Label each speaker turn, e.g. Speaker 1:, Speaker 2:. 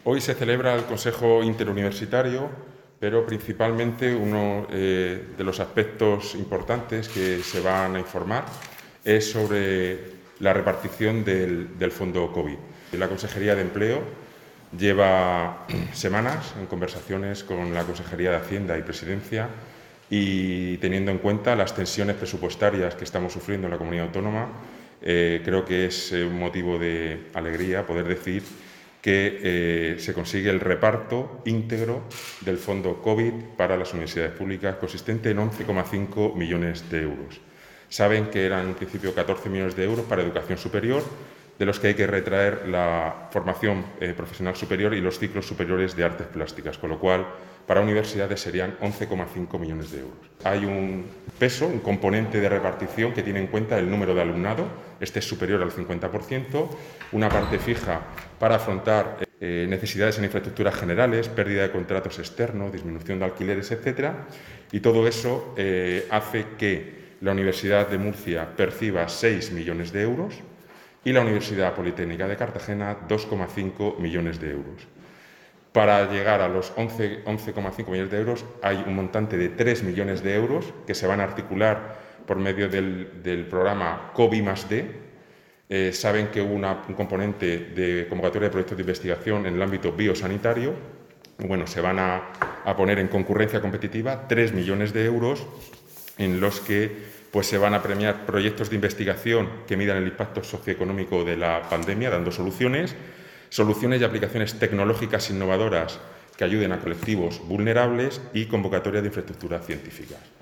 Speaker 1: Hoy se celebra el Consejo Interuniversitario, pero principalmente uno de los aspectos importantes que se van a informar es sobre la repartición del fondo COVID. La Consejería de Empleo lleva semanas en conversaciones con la Consejería de Hacienda y Presidencia y teniendo en cuenta las tensiones presupuestarias que estamos sufriendo en la comunidad autónoma, creo que es un motivo de alegría poder decir que se consigue el reparto íntegro del fondo COVID para las universidades públicas, consistente en 11,5 millones de euros. Saben que eran en principio 14 millones de euros para educación superior, de los que hay que retraer la formación profesional superior y los ciclos superiores de artes plásticas, con lo cual para universidades serían 11,5 millones de euros. Hay un peso, un componente de repartición que tiene en cuenta el número de alumnado, este es superior al 50%, una parte fija para afrontar necesidades en infraestructuras generales, pérdida de contratos externos, disminución de alquileres, etcétera, y todo eso hace que la Universidad de Murcia perciba 6 millones de euros y la Universidad Politécnica de Cartagena 2,5 millones de euros. Para llegar a los 11,5 millones de euros hay un montante de 3 millones de euros que se van a articular por medio del programa COVID+D. Saben que hubo un componente de convocatoria de proyectos de investigación en el ámbito biosanitario. Bueno, se van a poner en concurrencia competitiva 3 millones de euros en los que pues, se van a premiar proyectos de investigación que midan el impacto socioeconómico de la pandemia, dando soluciones y aplicaciones tecnológicas innovadoras que ayuden a colectivos vulnerables y convocatoria de infraestructuras científicas.